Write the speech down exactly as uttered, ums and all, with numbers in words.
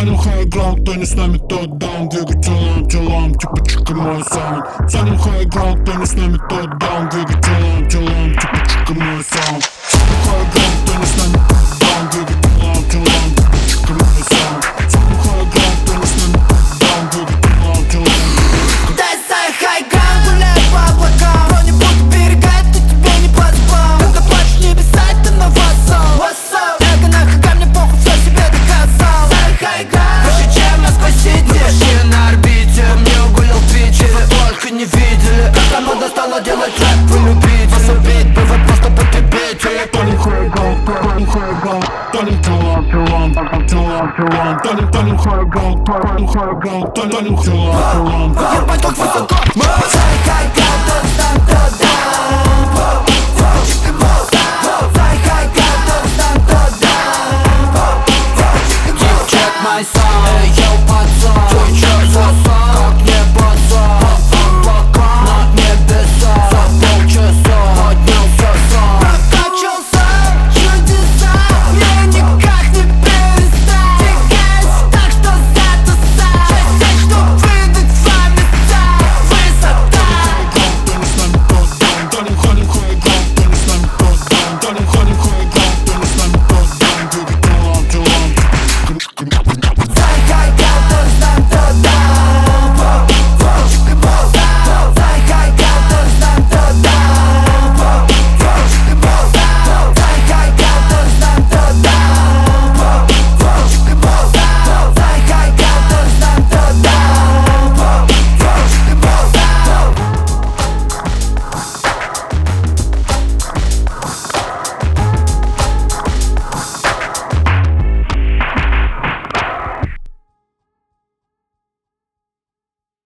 Станем хайграунд, кто не с нами, тот даун. Двигай телом, телом, типа чика мой саунд. Станем хайграунд, кто не с нами, тот даун. Двигай телом, телом, типа чика мой саунд. Станем хайграунд, кто не с нами, тот даун. Двигай телом, телом, типа чика мой саунд. Станем хайграунд, кто не с нами, тот даун. Двигай телом, телом. Дай сай хайграунд, гуляй по облакам. Кто-нибудь берегает, ты тебе не по зубам. Когда плачешь небеса, это на вассал. Эго нахуй, мне похуй, все себе доказал. Сай хайграунд, выше, чем Москва Сити. Вообще на орбите, мне угулил в Питере. Вы только не видели, как команда стала делать рэп. Вы любите вас убить, бы вы просто потребители. Станем хайграунд, станем хайграунд. Станем телом, телом, телом, телом. Станем, станем хайграунд, станем хайграунд. Станем телом, телом. Ебать, как высоко. Сай хайграунд, тот стан, тот даун. Сай хайграунд, тот стан, тот даун. Check my sound, эй, йоу, пацан.